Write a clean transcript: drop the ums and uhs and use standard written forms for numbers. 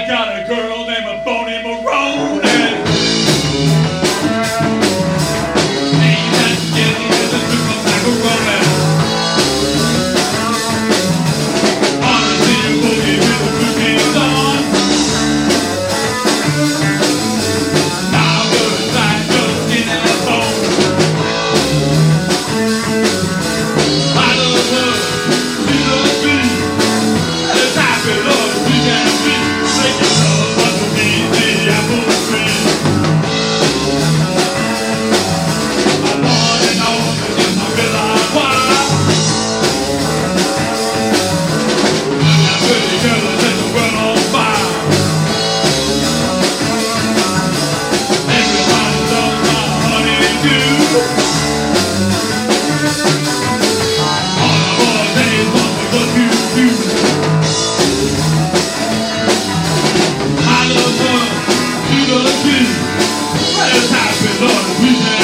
I got a girl named Bonnie Marone. Ain't that skinny as a super macaroni. Wanna see you boogie with the blue jeans on. Now good sight, just skin and bone. I love her, she loves me. It's happy love we can be. Making love underneath the apple tree. I wanna know if I realize why. I'm that pretty girl that set the world on fire. Everybody loves my honeydew. All the boys they want me but you. I love her, she loves me. It's happy love we can